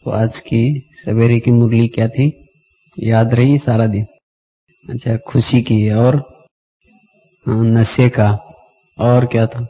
तो आज की सवेरे की मुरली क्या थी, याद रही सारा दिन? अच्छा, खुशी की और नशे का और क्या था?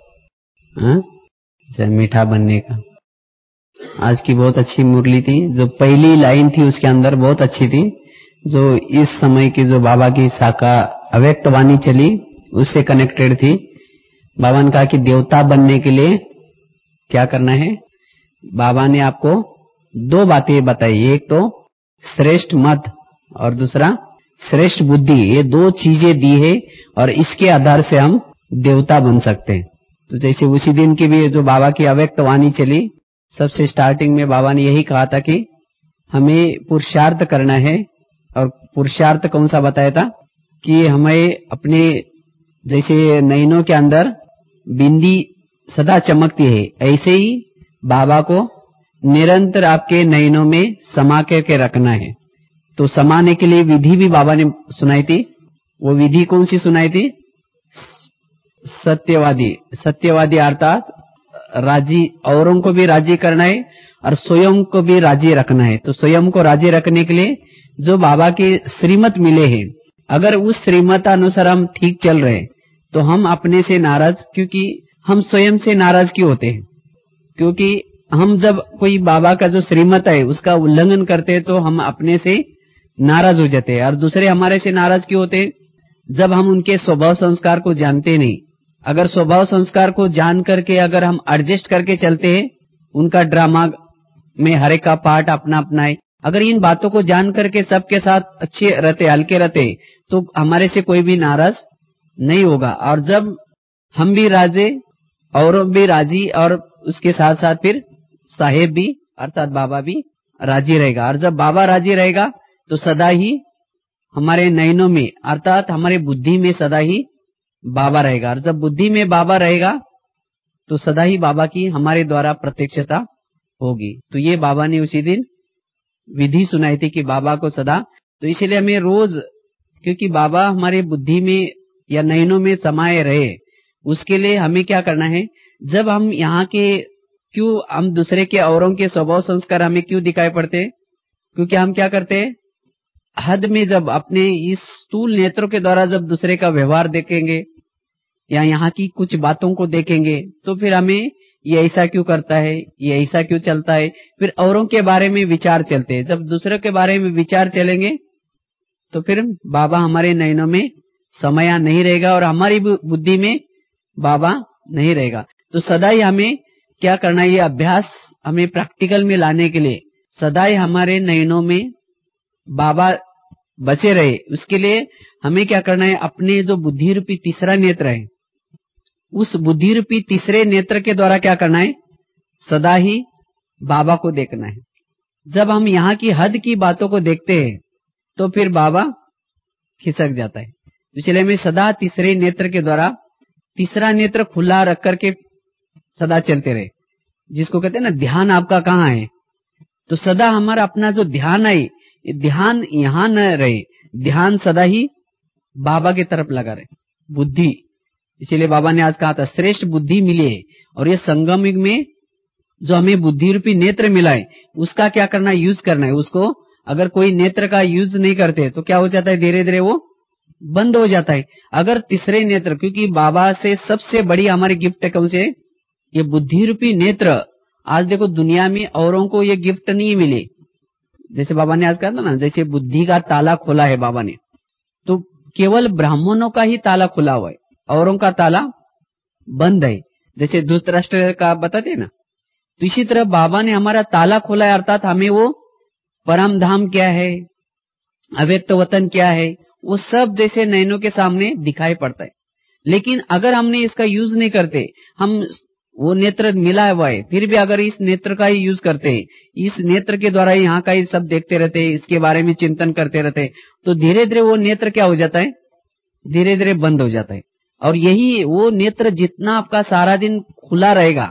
अच्छा, मीठा बनने का। आज की बहुत अच्छी मुरली थी। जो पहली लाइन थी उसके अंदर बहुत अच्छी थी, जो इस समय की जो बाबा की शाखा अव्यक्त वाणी चली उससे कनेक्टेड थी। बाबा ने कहा कि देवता बनने के लिए क्या करना है। बाबा ने आपको दो बातें बताई, एक तो श्रेष्ठ मत और दूसरा श्रेष्ठ बुद्धि। ये दो चीजें दी है और इसके आधार से हम देवता बन सकते हैं। तो जैसे उसी दिन की भी जो बाबा की अव्यक्त वाणी चली, सबसे स्टार्टिंग में बाबा ने यही कहा था कि हमें पुरुषार्थ करना है। और पुरुषार्थ कौन सा बताया था कि हमें अपने जैसे नयनों के अंदर बिंदी सदा चमकती है, ऐसे ही बाबा को निरंतर आपके नयनों में समा करके रखना है। तो समाने के लिए विधि भी बाबा ने सुनाई थी। वो विधि कौन सी सुनाई थी? सत्यवादी। सत्यवादी अर्थात राजी, औरों को भी राजी करना है और स्वयं को भी राजी रखना है। तो स्वयं को राजी रखने के लिए जो बाबा के श्रीमत मिले हैं, अगर उस श्रीमत अनुसार हम ठीक चल रहे तो हम अपने से नाराज, क्योंकि हम स्वयं से नाराज क्यों होते हैं? क्योंकि हम जब कोई बाबा का जो श्रीमत है उसका उल्लंघन करते हैं तो हम अपने से नाराज हो जाते हैं। और दूसरे हमारे से नाराज क्यों होते हैं? जब हम उनके स्वभाव संस्कार को जानते नहीं। अगर स्वभाव संस्कार को जान करके अगर हम एडजस्ट करके चलते हैं, उनका ड्रामा में हर एक का पार्ट अपना अपना है, अगर इन बातों को जान करके सबके साथ अच्छे रहते, हल्के रहते, तो हमारे से कोई भी नाराज नहीं होगा। और जब हम भी राजे और भी राजी, और उसके साथ साथ फिर साहेब भी अर्थात बाबा भी राजी रहेगा। और जब बाबा राजी रहेगा तो सदा ही हमारे नयनों में अर्थात हमारे बुद्धि में सदा ही बाबा रहेगा। और जब बुद्धि में बाबा रहेगा तो सदा ही बाबा की हमारे द्वारा प्रत्यक्षता होगी। तो ये बाबा ने उसी दिन विधि सुनाई थी कि बाबा को सदा, तो इसलिए हमें रोज, क्योंकि बाबा हमारे बुद्धि में या नयनों में समाये रहे, उसके लिए हमें क्या करना है। जब हम यहाँ के, क्यों हम दूसरे के औरों के स्वभाव संस्कार हमें क्यों दिखाई पड़ते? क्योंकि हम क्या करते हैं, हद में जब अपने इस स्थूल नेत्रों के द्वारा जब दूसरे का व्यवहार देखेंगे या यहाँ की कुछ बातों को देखेंगे तो फिर हमें ये ऐसा क्यों करता है, ये ऐसा क्यों चलता है, फिर औरों के बारे में विचार चलते हैं। जब दूसरों के बारे में विचार चलेंगे तो फिर बाबा हमारे नयनों में समाया नहीं रहेगा और हमारी बुद्धि में बाबा नहीं रहेगा। तो सदा ही हमें क्या करना है, ये अभ्यास हमें प्रैक्टिकल में लाने के लिए सदा ही हमारे नयनों में बाबा बचे रहे, उसके लिए हमें क्या करना है, अपने जो बुद्धि रूपी तीसरा नेत्र है, उस बुद्धि रूपी तीसरे नेत्र के द्वारा क्या करना है, सदा ही बाबा को देखना है। जब हम यहाँ की हद की बातों को देखते हैं तो फिर बाबा खिसक जाता है। इसलिए हमें सदा तीसरे नेत्र के द्वारा, तीसरा नेत्र खुला रख करके सदा चलते रहे, जिसको कहते हैं ना ध्यान आपका कहाँ है। तो सदा हमारा अपना जो ध्यान है, ध्यान यहाँ न रहे, ध्यान सदा ही बाबा की तरफ लगा रहे, बुद्धि। इसीलिए बाबा ने आज कहा था श्रेष्ठ बुद्धि मिली है, और ये संगम युग में जो हमें बुद्धि रूपी नेत्र मिला है उसका क्या करना है, यूज करना है उसको। अगर कोई नेत्र का यूज नहीं करते तो क्या हो जाता है, धीरे धीरे वो बंद हो जाता है। अगर तीसरे नेत्र, क्योंकि बाबा से सबसे बड़ी हमारी गिफ्ट कौन से, ये बुद्धि रूपी नेत्र। आज देखो दुनिया में औरों को ये गिफ्ट नहीं मिले। जैसे बाबा ने आज कहा था ना, जैसे बुद्धि का ताला खोला है बाबा ने, तो केवल ब्राह्मणों का ही ताला खुला हुआ है, औरों का ताला बंद है। जैसे धृतराष्ट्र का बताते ना, तो इसी तरह बाबा ने हमारा ताला खोला है, अर्थात हमें वो परम धाम क्या है, अव्यक्त वतन क्या है, वो सब जैसे नैनों के सामने दिखाई पड़ता है। लेकिन अगर हमने इसका यूज नहीं करते, हम वो नेत्र मिला हुआ है फिर भी अगर इस नेत्र का ही यूज करते हैं, इस नेत्र के द्वारा यहाँ का ही सब देखते रहते हैं, इसके बारे में चिंतन करते रहते हैं, तो धीरे धीरे वो नेत्र क्या हो जाता है, धीरे धीरे बंद हो जाता है। और यही वो नेत्र जितना आपका सारा दिन खुला रहेगा,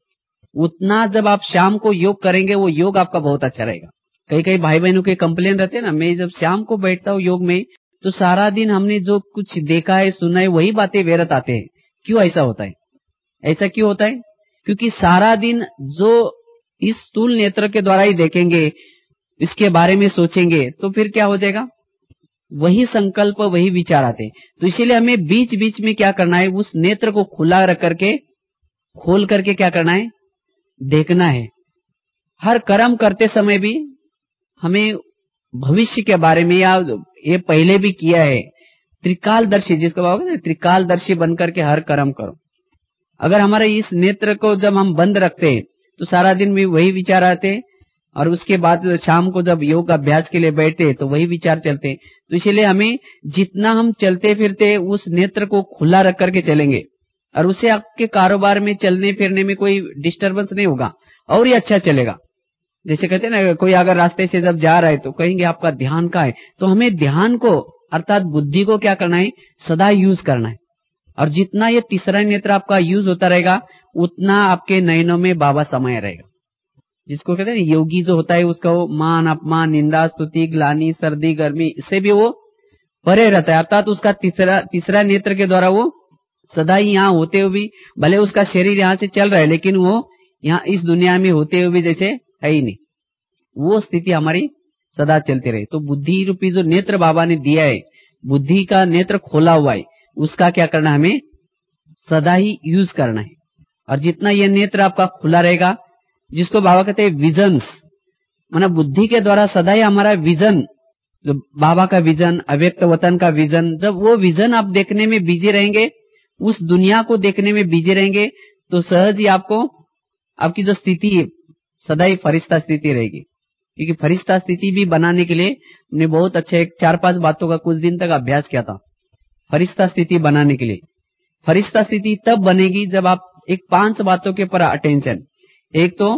उतना जब आप शाम को योग करेंगे वो योग आपका बहुत अच्छा रहेगा। कई कई भाई बहनों के कंप्लेन रहते हैं ना, मैं जब शाम को बैठता हूँ योग में तो सारा दिन हमने जो कुछ देखा है सुना है वही बातें व्यर्थ आते हैं। क्यों ऐसा होता है? ऐसा क्यों होता है? क्योंकि सारा दिन जो इस स्थूल नेत्र के द्वारा ही देखेंगे, इसके बारे में सोचेंगे, तो फिर क्या हो जाएगा, वही संकल्प वही विचार आते। तो इसीलिए हमें बीच बीच में क्या करना है, उस नेत्र को खुला रख करके, खोल करके क्या करना है, देखना है। हर कर्म करते समय भी हमें भविष्य के बारे में, या ये पहले भी किया है, त्रिकालदर्शी, जिसको बोलोगे त्रिकालदर्शी बनकर के हर कर्म करो। अगर हमारे इस नेत्र को जब हम बंद रखते हैं तो सारा दिन भी वही विचार आते, और उसके बाद शाम को जब योग अभ्यास के लिए बैठते तो वही विचार चलते। तो इसलिए हमें जितना हम चलते फिरते उस नेत्र को खुला रख करके चलेंगे, और उससे आपके कारोबार में चलने फिरने में कोई डिस्टर्बेंस नहीं होगा, और ये अच्छा चलेगा। जैसे कहते हैं ना, कोई अगर रास्ते से जब जा रहा है तो कहेंगे आपका ध्यान कहाँ है, तो हमें ध्यान को अर्थात बुद्धि को क्या करना है, सदा यूज करना है। और जितना ये तीसरा नेत्र आपका यूज होता रहेगा, उतना आपके नयनों में बाबा समाया रहेगा। जिसको कहते हैं योगी जो होता है, उसका वो मान अपमान निंदा स्तुति ग्लानि सर्दी गर्मी इससे भी वो परे रहता है। अर्थात उसका तीसरा नेत्र के द्वारा वो सदा ही यहाँ होते हुए भी, भले उसका शरीर यहाँ से चल रहा है, लेकिन वो यहाँ इस दुनिया में होते हुए भी जैसे है ही नहीं, वो स्थिति हमारी सदा चलती रहे। तो बुद्धि रूपी जो नेत्र बाबा ने दिया है, बुद्धि का नेत्र खोला हुआ है, उसका क्या करना है, हमें सदा ही यूज करना है। और जितना यह नेत्र आपका खुला रहेगा, जिसको बाबा कहते हैं विजन्स, मतलब बुद्धि के द्वारा सदा ही हमारा विजन, जो बाबा का विजन, अव्यक्त वतन का विजन, जब वो विजन आप देखने में बिजी रहेंगे, उस दुनिया को देखने में बिजी रहेंगे, तो सहज ही आपको आपकी जो स्थिति है सदा ही फरिश्ता स्थिति रहेगी। क्योंकि फरिश्ता स्थिति भी बनाने के लिए हमने बहुत अच्छे 4-5 बातों का कुछ दिन तक अभ्यास किया था। फरिश्ता स्थिति बनाने के लिए, फरिश्ता स्थिति तब बनेगी जब आप एक 5 बातों के ऊपर अटेंशन। एक तो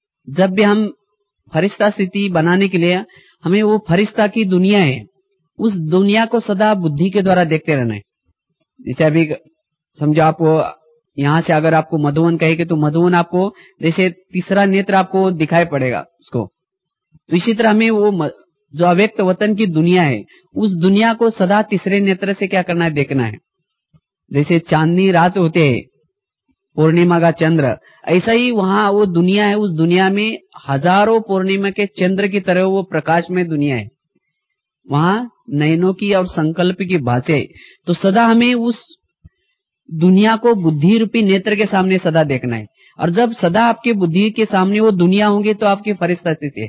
जब भी हम फरिश्ता स्थिति बनाने के लिए, हमें वो फरिश्ता की दुनिया है, उस दुनिया को सदा बुद्धि के द्वारा देखते रहना है। जैसे अभी समझो आपको यहाँ से अगर आपको मधुवन कहेंगे तो मधुवन आपको जैसे तीसरा नेत्र आपको दिखाई पड़ेगा उसको। तो इसी तरह हमें वो जो अव्यक्त वतन की दुनिया है, उस दुनिया को सदा तीसरे नेत्र से क्या करना है, देखना है। जैसे चांदनी रात होते है, पूर्णिमा का चंद्र, ऐसा ही वहां वो दुनिया है, उस दुनिया में हजारों पूर्णिमा के चंद्र की तरह वो प्रकाश में दुनिया है, वहां नयनों की और संकल्प की बातें। तो सदा हमें उस दुनिया को बुद्धि रूपी नेत्र के सामने सदा देखना है। और जब सदा आपकी बुद्धि के सामने वो दुनिया होंगी, तो आपकी फरिश्ता स्थिति है,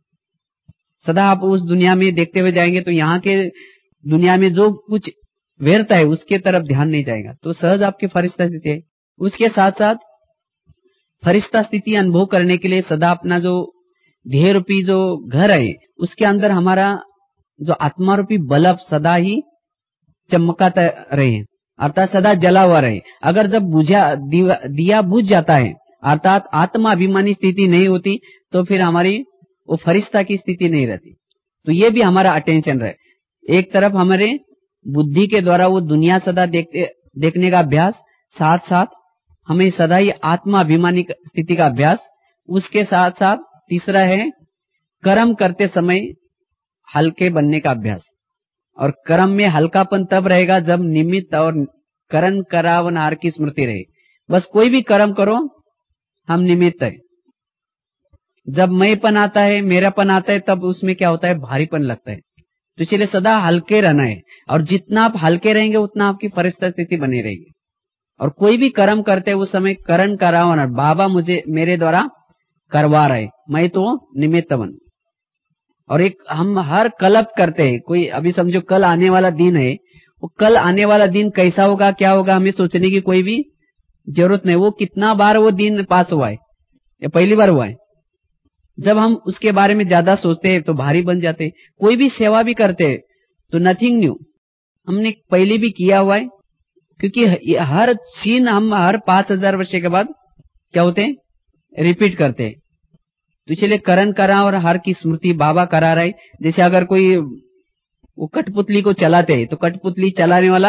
सदा आप उस दुनिया में देखते हुए जाएंगे, तो यहाँ के दुनिया में जो कुछ व्यर्थ है उसके तरफ ध्यान नहीं जाएगा, तो सहज आपकी फरिश्ता स्थिति है। उसके साथ साथ फरिश्ता स्थिति अनुभव करने के लिए सदा अपना जो ध्येय रूपी जो घर है, उसके अंदर हमारा जो आत्मा रूपी बल्ब सदा ही चमकाता रहे, अर्थात सदा जला हुआ रहे। अगर जब दिया बुझ जाता है, अर्थात आत्मा अभिमानी स्थिति नहीं होती, तो फिर हमारी वो फरिश्ता की स्थिति नहीं रहती। तो ये भी हमारा अटेंशन रहे। एक तरफ हमारे बुद्धि के द्वारा वो दुनिया सदा देखने का अभ्यास, साथ साथ हमें सदा ही आत्मा अभिमानी स्थिति का अभ्यास। उसके साथ साथ तीसरा है कर्म करते समय हल्के बनने का अभ्यास। और कर्म में हल्कापन तब रहेगा जब निमित्त और करण करावनहार की स्मृति रहे। बस कोई भी कर्म करो, हम निमित्त है। जब मैंपन आता है, मेरापन आता है, तब उसमें क्या होता है, भारीपन लगता है। तो इसलिए सदा हल्के रहना है, और जितना आप हल्के रहेंगे उतना आपकी फरिश्ता स्थिति बनी रहेगी। और कोई भी कर्म करते उस समय करण करावनहार, बाबा मुझे मेरे द्वारा करवा रहे, मैं तो निमित्त बन। और एक हम हर कल्प करते हैं, कोई अभी समझो कल आने वाला दिन है, वो कल आने वाला दिन कैसा होगा क्या होगा हमें सोचने की कोई भी जरूरत नहीं। वो कितना बार वो दिन पास हुआ है या पहली बार हुआ है, जब हम उसके बारे में ज्यादा सोचते हैं तो भारी बन जाते हैं। कोई भी सेवा भी करते हैं तो नथिंग न्यू, हमने पहले भी किया हुआ है। क्योंकि हर सीन हम हर 5000 वर्ष के बाद क्या होते हैं, रिपीट करते हैं। तो इसलिए करण करा और हर की स्मृति बाबा करा रहे। जैसे अगर कोई वो कठपुतली को चलाते हैं, तो कठपुतली चलाने वाला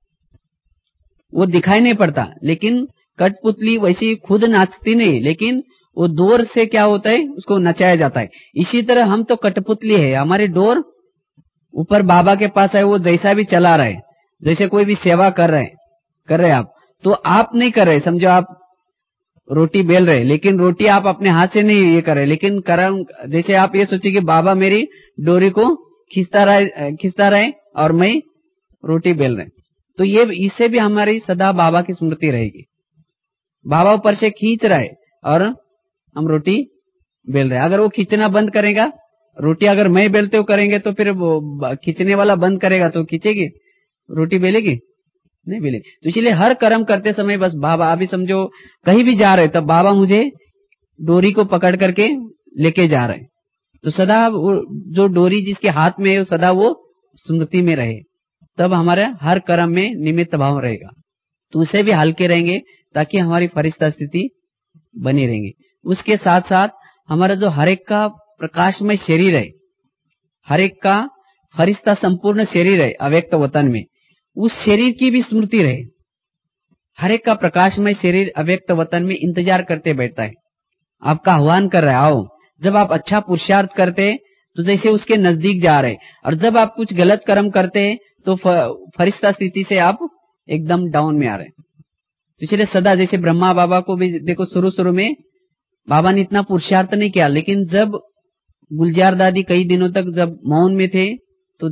वो दिखाई नहीं पड़ता, लेकिन कठपुतली वैसी खुद नाचती नहीं, लेकिन वो डोर से क्या होता है, उसको नचाया जाता है। इसी तरह हम तो कठपुतली है, हमारी डोर ऊपर बाबा के पास है, वो जैसा भी चला रहा है। जैसे कोई भी सेवा कर रहे आप, तो आप नहीं कर रहे, समझो आप रोटी बेल रहे, लेकिन रोटी आप अपने हाथ से नहीं ये कर रहे, लेकिन कर्म जैसे आप ये सोचिए कि बाबा मेरी डोरी को खींचता रहे और मैं रोटी बेल रहे, तो ये इससे भी हमारी सदा बाबा की स्मृति रहेगी। बाबा ऊपर से खींच रहा है और हम रोटी बेल रहे। अगर वो खींचना बंद करेगा, रोटी अगर मैं बेलते हुए करेंगे तो फिर वो खींचने वाला बंद करेगा तो खींचेगी, रोटी बेलेगी नहीं बेलेगी। तो इसलिए हर कर्म करते समय बस बाबा, अभी समझो कहीं भी जा रहे तब बाबा मुझे डोरी को पकड़ करके लेके जा रहे, तो सदा वो जो डोरी जिसके हाथ में है सदा वो स्मृति में रहे, तब हमारे हर कर्म में निमित्त भाव रहेगा, तो उसे भी हल्के रहेंगे ताकि हमारी फरिश्ता स्थिति बनी रहेंगी। उसके साथ साथ हमारा जो हर एक का प्रकाशमय शरीर है, हर एक का फरिश्ता संपूर्ण शरीर है अव्यक्त वतन में, उस शरीर की भी स्मृति रहे। हर एक का प्रकाशमय शरीर अव्यक्त वतन में इंतजार करते बैठता है, आपका आह्वान कर रहा है आओ। जब आप अच्छा पुरुषार्थ करते तो जैसे उसके नजदीक जा रहे, और जब आप कुछ गलत कर्म करते तो फरिश्ता स्थिति से आप एकदम डाउन में आ रहे। इसलिए सदा जैसे ब्रह्मा बाबा को भी देखो, शुरू में बाबा ने इतना पुरुषार्थ नहीं किया, लेकिन जब गुलजार दादी कई दिनों तक जब मौन में थे तो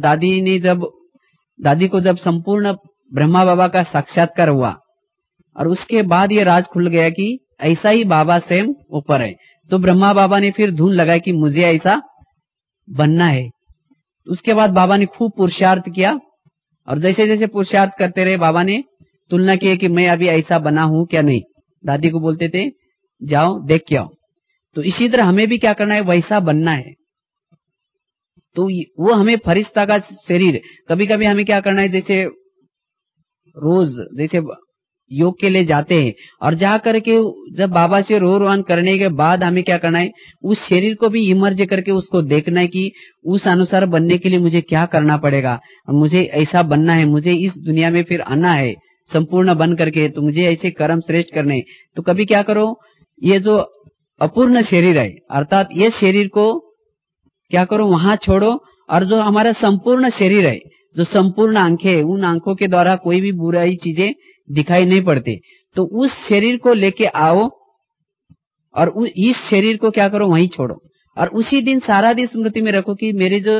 दादी को जब संपूर्ण ब्रह्मा बाबा का साक्षात्कार हुआ और उसके बाद ये राज खुल गया कि ऐसा ही बाबा स्वयं ऊपर है, तो ब्रह्मा बाबा ने फिर धुन लगाई कि मुझे ऐसा बनना है। उसके बाद बाबा ने खूब पुरुषार्थ किया, और जैसे जैसे पुरुषार्थ करते रहे बाबा ने तुलना की कि मैं अभी ऐसा बना हूं क्या नहीं। दादी को बोलते थे जाओ देख के आओ, तो इसी तरह हमें भी क्या करना है, वैसा बनना है। तो वो हमें फरिश्ता का शरीर, कभी कभी हमें क्या करना है, जैसे रोज जैसे योग के लिए जाते हैं और जा करके जब बाबा से रोहन करने के बाद हमें क्या करना है, उस शरीर को भी इमर्ज करके उसको देखना है कि उस अनुसार बनने के लिए मुझे क्या करना पड़ेगा, और मुझे ऐसा बनना है, मुझे इस दुनिया में फिर आना है संपूर्ण बन करके, तो मुझे ऐसे कर्म श्रेष्ठ करने। तो कभी क्या करो, ये जो अपूर्ण शरीर है अर्थात ये शरीर को क्या करो वहां छोड़ो, और जो हमारा संपूर्ण शरीर है, जो संपूर्ण आंखें, उन आंखों के द्वारा कोई भी बुराई चीजें दिखाई नहीं पड़ती, तो उस शरीर को लेके आओ और इस शरीर को क्या करो वहीं छोड़ो, और उसी दिन सारा दिन स्मृति में रखो कि मेरी जो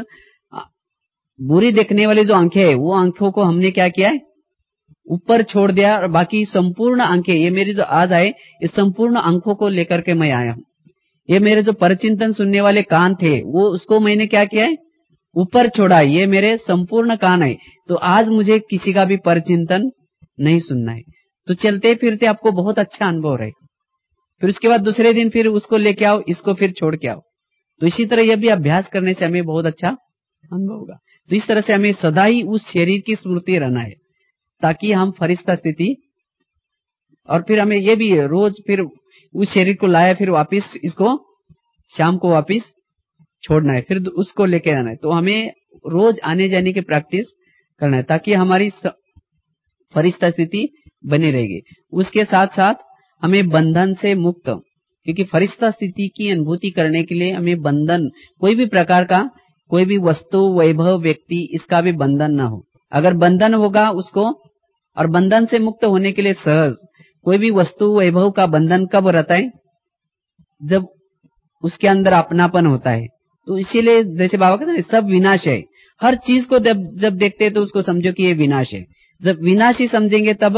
बुरी देखने वाली जो आंखें है वो आंखों को हमने क्या किया है, ऊपर छोड़ दिया, और बाकी संपूर्ण आंखें, ये मेरी जो आज आए इस संपूर्ण आंखों को लेकर के मैं आया हूँ। ये मेरे जो परचिंतन सुनने वाले कान थे वो उसको मैंने क्या किया है, ऊपर छोड़ा, ये मेरे संपूर्ण कान है, तो आज मुझे किसी का भी परचिंतन नहीं सुनना है। तो चलते फिरते आपको बहुत अच्छा अनुभव रहेगा। फिर उसके बाद दूसरे दिन फिर उसको लेके आओ, इसको फिर छोड़ के आओ। तो इसी तरह यह भी अभ्यास करने से हमें बहुत अच्छा अनुभव होगा। तो इस तरह से हमें सदा ही उस शरीर की स्मृति रहना है ताकि हम फरिश्ता स्थिति, और फिर हमें ये भी रोज फिर उस शरीर को लाया, फिर वापिस इसको शाम को वापिस छोड़ना है, फिर उसको लेके आना है। तो हमें रोज आने जाने की प्रैक्टिस करना है ताकि हमारी फरिश्ता स्थिति बनी रहेगी। उसके साथ साथ हमें बंधन से मुक्त, क्योंकि फरिश्ता स्थिति की अनुभूति करने के लिए हमें बंधन, कोई भी प्रकार का, कोई भी वस्तु, वैभव, व्यक्ति, इसका भी बंधन ना हो। अगर बंधन होगा उसको, और बंधन से मुक्त होने के लिए सहज कोई भी वस्तु वैभव का बंधन कब रहता है, जब उसके अंदर अपनापन होता है। तो इसीलिए जैसे बाबा कहते हैं सब विनाश है, हर चीज को जब देखते हैं तो उसको समझो कि ये विनाश है। जब विनाशी समझेंगे तब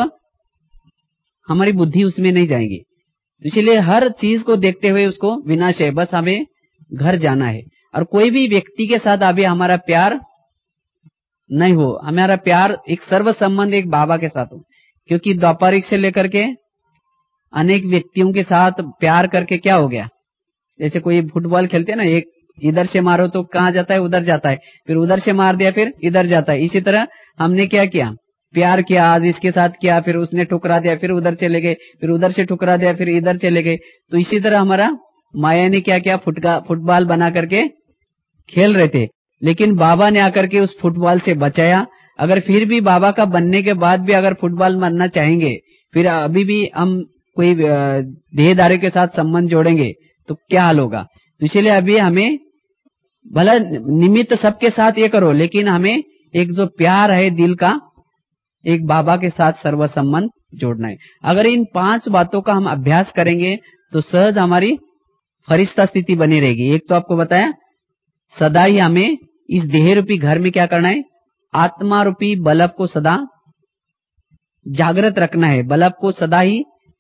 हमारी बुद्धि उसमें नहीं जाएगी। इसलिए हर चीज को देखते हुए उसको विनाश है, बस हमें घर जाना है। और कोई भी व्यक्ति के साथ अभी हमारा प्यार नहीं हो, हमारा प्यार एक सर्व संबंध एक बाबा के साथ हो, क्योंकि द्वापारिक से लेकर के अनेक व्यक्तियों के साथ प्यार करके क्या हो गया, जैसे कोई फुटबॉल खेलते हैं ना, एक इधर से मारो तो कहाँ जाता है, उधर जाता है, फिर उधर से मार दिया फिर इधर जाता है। इसी तरह हमने क्या किया, प्यार किया, आज इसके साथ किया, फिर उसने ठुकरा दिया, फिर उधर चले गए, फिर उधर से ठुकरा दिया, फिर इधर चले गए। तो इसी तरह हमारा माया ने क्या किया, फुटबॉल बना करके खेल रहे थे, लेकिन बाबा ने आकर के उस फुटबॉल से बचाया। अगर फिर भी बाबा का बनने के बाद भी अगर फुटबॉल मारना चाहेंगे, फिर अभी भी हम कोई देहधारी के साथ संबंध जोड़ेंगे तो क्या हाल होगा। तो इसलिए अभी हमें भला निमित्त सबके साथ ये करो, लेकिन हमें एक जो प्यार है दिल का, एक बाबा के साथ सर्व संबंध जोड़ना है। अगर इन 5 बातों का हम अभ्यास करेंगे तो सहज हमारी फरिश्ता स्थिति बनी रहेगी। एक तो आपको बताया, सदा ही हमें इस देह रूपी घर में क्या करना है, आत्मा रूपी बल्ब को सदा जागृत रखना है, बल्ब को सदा ही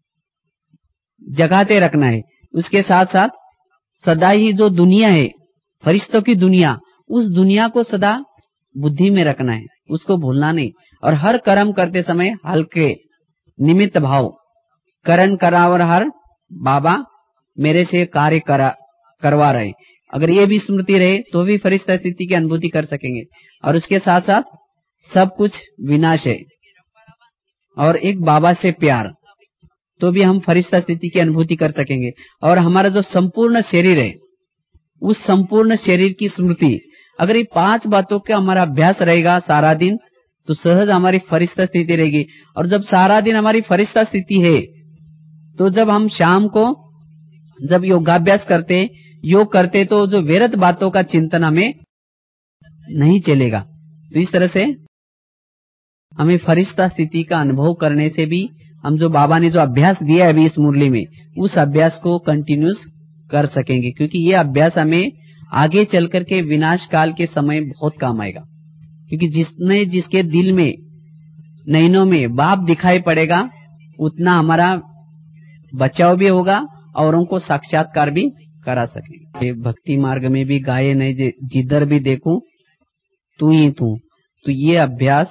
जगाते रखना है। उसके साथ साथ सदा ही जो दुनिया है, फरिश्तों की दुनिया, उस दुनिया को सदा बुद्धि में रखना है, उसको भूलना नहीं। और हर कर्म करते समय हल्के निमित्त भाव, करण करावर हर बाबा मेरे से कार्य करवा रहे, अगर ये भी स्मृति रहे तो भी फरिश्ता स्थिति की अनुभूति कर सकेंगे। और उसके साथ साथ सब कुछ विनाश है और एक बाबा से प्यार, तो भी हम फरिश्ता स्थिति की अनुभूति कर सकेंगे। और हमारा जो संपूर्ण शरीर है, उस संपूर्ण शरीर की स्मृति, अगर ये 5 बातों का हमारा अभ्यास रहेगा सारा दिन, तो सहज हमारी फरिश्ता स्थिति रहेगी। और जब सारा दिन हमारी फरिश्ता स्थिति है, तो जब हम शाम को जब योगाभ्यास करते, योग करते, तो जो व्यर्थ बातों का चिंतन हमें नहीं चलेगा। तो इस तरह से हमें फरिश्ता स्थिति का अनुभव करने से भी हम जो बाबा ने जो अभ्यास दिया है अभी इस मुरली में, उस अभ्यास को कंटिन्यूस कर सकेंगे, क्योंकि ये अभ्यास हमें आगे चल करके विनाश काल के समय बहुत काम आएगा। क्योंकि जिसके दिल में, नैनों में बाप दिखाई पड़ेगा, उतना हमारा बचाव भी होगा, औरों को साक्षात्कार भी करा सकेंगे। भक्ति मार्ग में भी गाये नहीं जिधर भी देखूं तू ही तू, तो ये अभ्यास,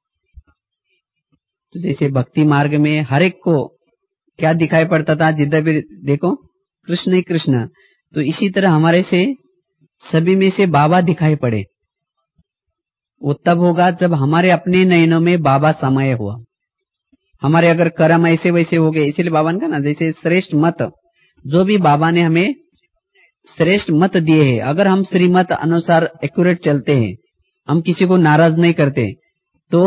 तो जैसे भक्ति मार्ग में हर एक को क्या दिखाई पड़ता था, जिधर भी देखो कृष्ण ही कृष्ण, तो इसी तरह हमारे से सभी में से बाबा दिखाई पड़े, वो तब होगा जब हमारे अपने नयनों में बाबा समाये हुआ। हमारे अगर कर्म ऐसे वैसे हो गए, इसीलिए बाबा ने कहा ना, जैसे श्रेष्ठ मत, जो भी बाबा ने हमें श्रेष्ठ मत दिए हैं, अगर हम श्रीमत अनुसार एक्यूरेट चलते हैं, हम किसी को नाराज नहीं करते, तो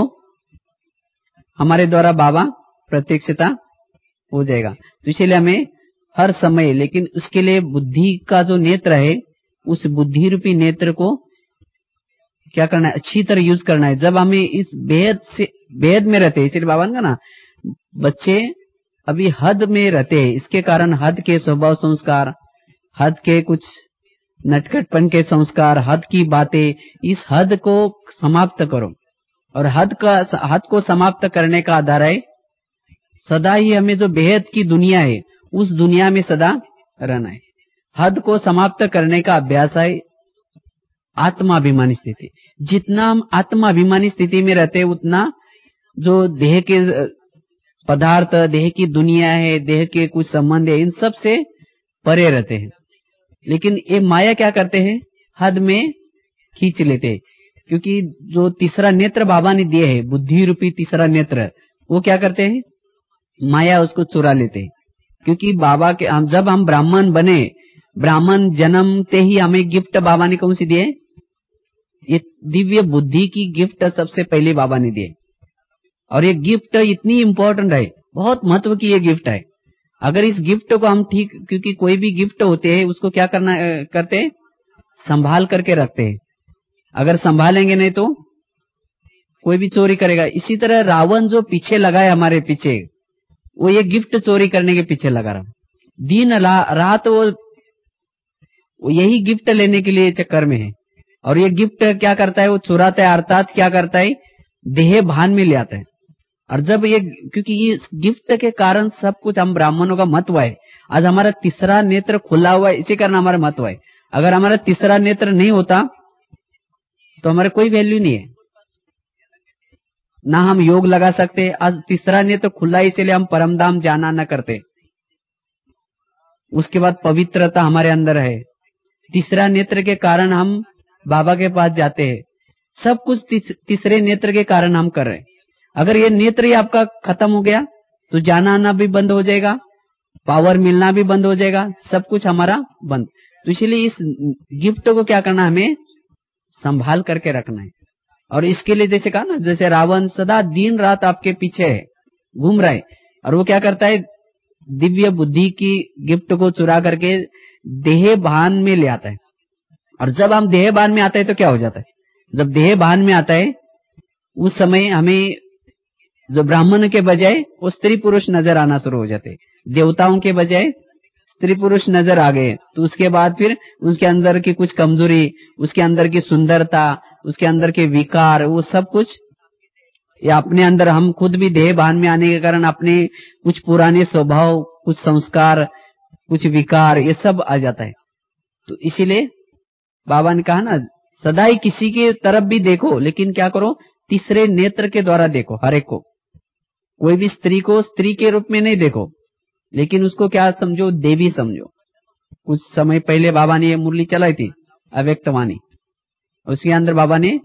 हमारे द्वारा बाबा प्रत्यक्षता हो जाएगा। तो इसीलिए हमें हर समय, लेकिन उसके लिए बुद्धि का जो नेत्र है, उस बुद्धि रूपी नेत्र को क्या करना है, अच्छी तरह यूज करना है। जब हमें इस बेहद में रहते हैं, इसीलिए बाबा ने कहा ना, बच्चे अभी हद में रहते हैं, इसके कारण हद के स्वभाव संस्कार, हद के कुछ नटखटपन के संस्कार, हद की बातें, इस हद को समाप्त करो। और हद को समाप्त करने का आधार है सदा ही हमें जो बेहद की दुनिया है, उस दुनिया में सदा रहना है। हद को समाप्त करने का अभ्यास है आत्माभिमानी स्थिति। जितना हम आत्माभिमानी स्थिति में रहते हैं, उतना जो देह के पदार्थ, देह की दुनिया है, देह के कुछ संबंध है, इन सब से परे रहते हैं। लेकिन ये माया क्या करते हैं, हद में खींच लेते हैं। क्योंकि जो तीसरा नेत्र बाबा ने दिए है, बुद्धि रूपी तीसरा नेत्र, वो क्या करते हैं, माया उसको चुरा लेते हैं। क्योंकि बाबा के जब हम ब्राह्मण बने, ब्राह्मण जन्मते ही हमें गिफ्ट बाबा ने कौन सी दिए, ये दिव्य बुद्धि की गिफ्ट सबसे पहले बाबा ने दिए। और ये गिफ्ट इतनी इंपॉर्टेंट है, बहुत महत्व की ये गिफ्ट है। अगर इस गिफ्ट को हम ठीक, क्योंकि कोई भी गिफ्ट होते हैं उसको क्या करते हैं, संभाल करके रखते हैं। अगर संभालेंगे नहीं तो कोई भी चोरी करेगा। इसी तरह रावण जो पीछे लगा है हमारे पीछे, वो ये गिफ्ट चोरी करने के पीछे लगा रहा, दिन रात वो यही गिफ्ट लेने के लिए चक्कर में है। और ये गिफ्ट क्या करता है, वो चुराता है, अर्थात क्या करता है, देह भान में ले आता है। और जब ये, क्योंकि ये गिफ्ट के कारण सब कुछ, हम ब्राह्मणों का महत्व है। आज हमारा तीसरा नेत्र खुला हुआ है, इसी कारण हमारा महत्व है। अगर हमारा तीसरा नेत्र नहीं होता तो हमारा कोई वैल्यू नहीं है, ना हम योग लगा सकते। आज तीसरा नेत्र खुला है, इसलिए हम परमधाम जाना न करते। उसके बाद पवित्रता हमारे अंदर है, तीसरा नेत्र के कारण हम बाबा के पास जाते हैं। सब कुछ तीसरे नेत्र के कारण हम कर रहे हैं। अगर ये नेत्र ही आपका खत्म हो गया तो जाना आना भी बंद हो जाएगा, पावर मिलना भी बंद हो जाएगा, सब कुछ हमारा बंद। तो इसलिए इस गिफ्ट को क्या करना, हमें संभाल करके रखना है। और इसके लिए जैसे कहा ना, जैसे रावण सदा दिन रात आपके पीछे है, घूम रहा है, और वो क्या करता है, दिव्य बुद्धि की गिफ्ट को चुरा करके देह भान में ले आता है। और जब हम देह भान में आते हैं तो क्या हो जाता है, जब देह भान में आता है उस समय हमें जो ब्राह्मण के बजाय वो स्त्री पुरुष नजर आना शुरू हो जाते, देवताओं के बजाय स्त्री पुरुष नजर आ गए। तो उसके बाद फिर उसके अंदर की कुछ कमजोरी, उसके अंदर की सुंदरता, उसके अंदर के विकार, वो सब कुछ या अपने अंदर हम खुद भी देह भान में आने के कारण अपने कुछ पुराने स्वभाव, कुछ संस्कार, कुछ विकार, ये सब आ जाता है। तो इसीलिए बाबा ने कहा ना, सदा ही किसी के तरफ भी देखो, लेकिन क्या करो, तीसरे नेत्र के द्वारा देखो हर एक को। कोई भी स्त्री को स्त्री के रूप में नहीं देखो, लेकिन उसको क्या समझो, देवी समझो। कुछ समय पहले बाबा ने ये मुरली चलाई थी, अव्यक्त वाणी, उसके अंदर बाबा ने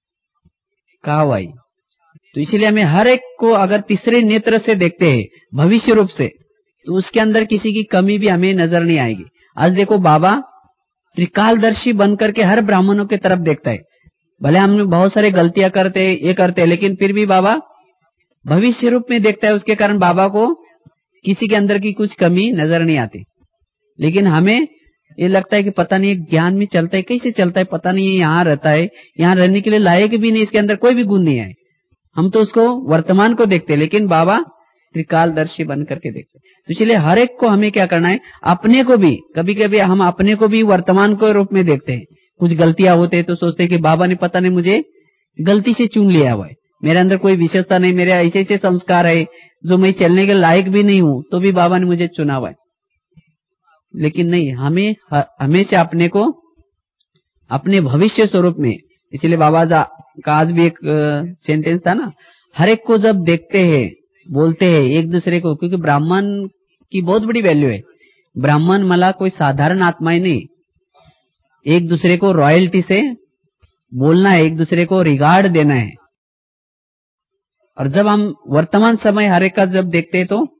कहा भाई। तो इसीलिए हमें हर एक को अगर तीसरे नेत्र से देखते हैं, भविष्य रूप से, तो उसके अंदर किसी की कमी भी हमें नजर नहीं आएगी। आज देखो बाबा त्रिकालदर्शी बन करके हर ब्राह्मणों की तरफ देखता है। भले हम बहुत सारे गलतियां करते, ये करते, लेकिन फिर भी बाबा भविष्य रूप में देखता है। उसके कारण बाबा को किसी के अंदर की कुछ कमी नजर नहीं आती। लेकिन हमें ये लगता है कि पता नहीं ज्ञान में चलता है, कैसे चलता है पता नहीं, यहाँ रहता है, यहाँ रहने के लिए लायक भी नहीं, इसके अंदर कोई भी गुण नहीं है। हम तो उसको वर्तमान को देखते, लेकिन बाबा त्रिकालदर्शी बन करके देखते। तो इसलिए हर एक को हमें क्या करना है, अपने को भी कभी कभी हम अपने को भी वर्तमान के रूप में देखते हैं। कुछ गलतियां होते हैं तो सोचते हैं कि बाबा ने पता नहीं मुझे गलती से चुन लिया हुआ है, मेरे अंदर कोई विशेषता नहीं, मेरे ऐसे ऐसे संस्कार है जो मैं चलने के लायक भी नहीं हूं, तो भी बाबा ने मुझे चुना हुआ है। लेकिन नहीं, हमें हमेशा अपने को अपने भविष्य स्वरूप में, इसलिए बाबा का आज भी एक सेंटेंस था ना, हर एक को जब देखते हैं, बोलते हैं एक दूसरे को, क्योंकि ब्राह्मण की बहुत बड़ी वैल्यू है। ब्राह्मण मला कोई साधारण आत्मा ही नहीं, एक दूसरे को रॉयल्टी से बोलना है, एक दूसरे को रिगार्ड देना है। और जब हम वर्तमान समय हर एक का जब देखते हैं तो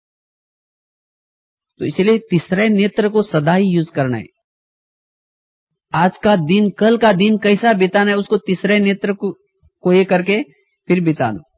इसलिए तीसरे नेत्र को सदा ही यूज करना है। आज का दिन, कल का दिन कैसा बिताना है, उसको तीसरे नेत्र को ये करके फिर बिता दो।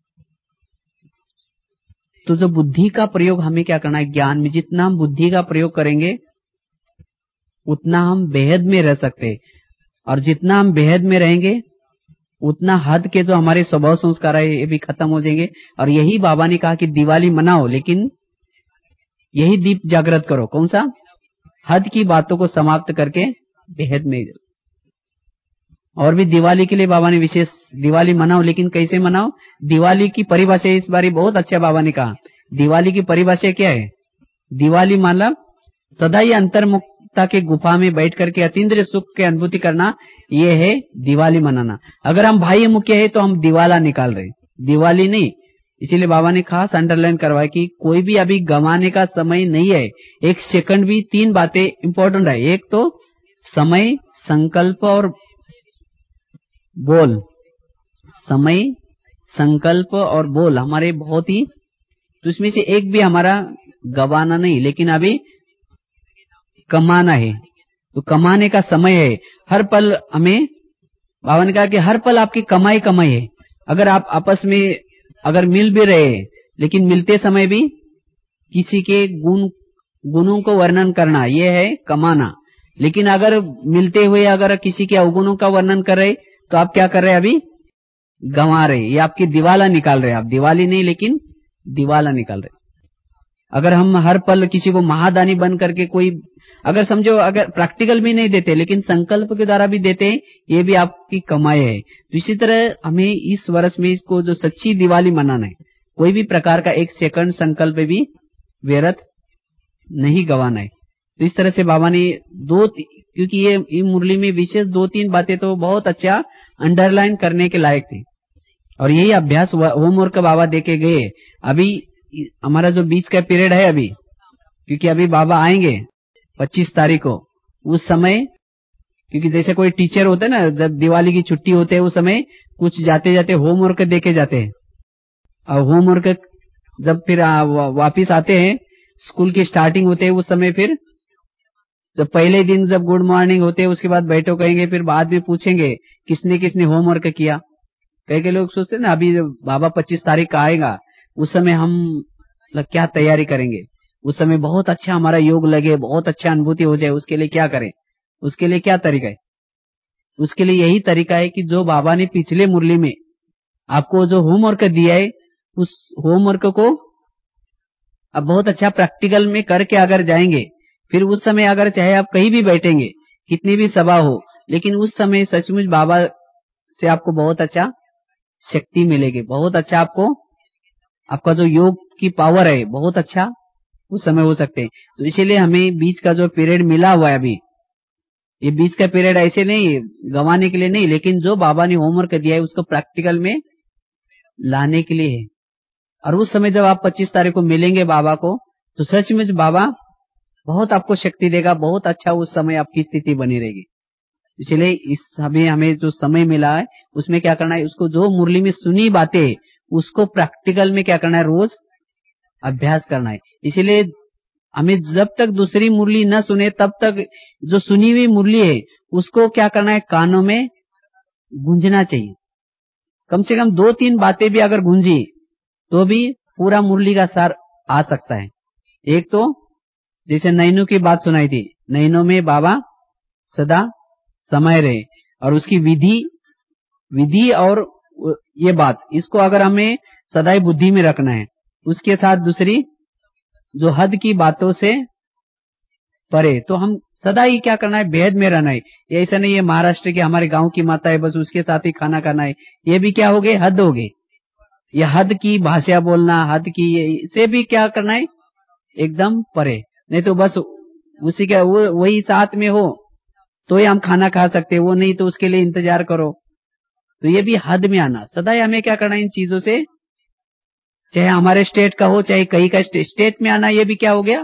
तो जो बुद्धि का प्रयोग हमें क्या करना है, ज्ञान में जितना हम बुद्धि का प्रयोग करेंगे उतना हम बेहद में रह सकते हैं। और जितना हम बेहद में रहेंगे उतना हद के जो हमारे स्वभाव संस्कार है ये भी खत्म हो जाएंगे। और यही बाबा ने कहा कि दिवाली मनाओ, लेकिन यही दीप जागृत करो। कौन सा? हद की बातों को समाप्त करके बेहद में। और भी दिवाली के लिए बाबा ने विशेष, दिवाली मनाओ लेकिन कैसे मनाओ, दिवाली की परिभाषा इस बारी बहुत अच्छा बाबा ने कहा। दिवाली की परिभाषा क्या है? दिवाली मतलब सदा ही अंतर्मुखता के गुफा में बैठ करके अतीन्द्रिय सुख की अनुभूति करना, ये है दिवाली मनाना। अगर हम बाह्य मुख्य है तो हम दिवाला निकाल रहे, दिवाली नहीं। इसीलिए बाबा ने खास अंडरलाइन करवाया कि कोई भी अभी गंवाने का समय नहीं है, एक सेकंड भी। 3 बातें इंपॉर्टेंट है, एक तो समय, संकल्प और बोल। समय, संकल्प और बोल हमारे बहुत ही, तो इसमें से एक भी हमारा गंवाना नहीं, लेकिन अभी कमाना है। तो कमाने का समय है, हर पल हमें, बाबा ने कहा कि हर पल आपकी कमाई कमाई है। अगर आप आपस में अगर मिल भी रहे, लेकिन मिलते समय भी किसी के गुणों को वर्णन करना, ये है कमाना। लेकिन अगर मिलते हुए अगर किसी के अवगुणों का वर्णन कर रहे तो आप क्या कर रहे हैं, अभी गंवा रहे, ये आपकी दिवाला निकाल रहे। आप दिवाली नहीं लेकिन दिवाला निकाल रहे। अगर हम हर पल किसी को महादानी बन करके कोई, अगर समझो अगर प्रैक्टिकल भी नहीं देते लेकिन संकल्प के द्वारा भी देते, ये भी आपकी कमाई है। तो इसी तरह हमें इस वर्ष में इसको जो सच्ची दिवाली मनाना है, कोई भी प्रकार का एक सेकंड संकल्प भी व्यर्थ नहीं गंवाना है। तो इस तरह से बाबा ने क्योंकि ये मुरली में विशेष 2-3 बातें तो बहुत अच्छा अंडरलाइन करने के लायक थी। और यही अभ्यास होमवर्क बाबा देके गए। अभी हमारा जो बीच का पीरियड है अभी, क्योंकि अभी बाबा आएंगे 25 तारीख को, उस समय, क्योंकि जैसे कोई टीचर होते हैं ना, जब दिवाली की छुट्टी होते है उस समय कुछ जाते जाते होमवर्क देके जाते हैं। और होमवर्क जब फिर वापिस आते हैं, स्कूल की स्टार्टिंग होते है उस समय, फिर जब पहले दिन जब गुड मॉर्निंग होते हैं उसके बाद बैठो कहेंगे, फिर बाद में पूछेंगे किसने किसने होमवर्क किया। कई के लोग सोचते ना अभी बाबा 25 तारीख का आएगा, उस समय हम क्या तैयारी करेंगे, उस समय बहुत अच्छा हमारा योग लगे, बहुत अच्छा अनुभूति हो जाए, उसके लिए क्या करें, उसके लिए क्या तरीका है? उसके लिए यही तरीका है कि जो बाबा ने पिछले मुरली में आपको जो होमवर्क दिया है उस होमवर्क को अब बहुत अच्छा प्रैक्टिकल में करके अगर जाएंगे, फिर उस समय अगर चाहे आप कहीं भी बैठेंगे, कितनी भी सभा हो, लेकिन उस समय सचमुच बाबा से आपको बहुत अच्छा शक्ति मिलेगी, बहुत अच्छा आपका जो योग की पावर है बहुत अच्छा उस समय हो सकते हैं। तो इसीलिए हमें बीच का जो पीरियड मिला हुआ है अभी, ये बीच का पीरियड ऐसे नहीं गंवाने के लिए नहीं, लेकिन जो बाबा ने होमवर्क दिया है उसको प्रैक्टिकल में लाने के लिए है। और उस समय जब आप 25 तारीख को मिलेंगे बाबा को, तो सचमुच बाबा बहुत आपको शक्ति देगा, बहुत अच्छा उस समय आपकी स्थिति बनी रहेगी। इसलिए इस हमें जो समय मिला है उसमें क्या करना है, उसको जो मुरली में सुनी बातें उसको प्रैक्टिकल में क्या करना है, रोज अभ्यास करना है। इसीलिए हमें जब तक दूसरी मुरली न सुने तब तक जो सुनी हुई मुरली है उसको क्या करना है, कानों में गूंजना चाहिए। कम से कम 2-3 बातें भी अगर गूंजी तो भी पूरा मुरली का सार आ सकता है। एक तो जैसे नैनो की बात सुनाई थी, नैनो में बाबा सदा समय रहे, और उसकी विधि और ये बात, इसको अगर हमें सदाई बुद्धि में रखना है। उसके साथ दूसरी जो हद की बातों से परे, तो हम सदा ही क्या करना है, भेद में रहना है। ये ऐसा नहीं है महाराष्ट्र के हमारे गांव की माता है बस उसके साथ ही खाना खाना है, ये भी क्या हो गए, हद हो गए। ये हद की भाषा बोलना, हद की से भी क्या करना है, एकदम परे। नहीं तो बस उसी का वही साथ में हो तो ही हम खाना खा सकते, वो नहीं तो उसके लिए इंतजार करो। तो ये भी हद में आना, सदा ही हमें क्या करना है इन चीजों से, चाहे हमारे स्टेट का हो चाहे कहीं का स्टेट में आना, ये भी क्या हो गया,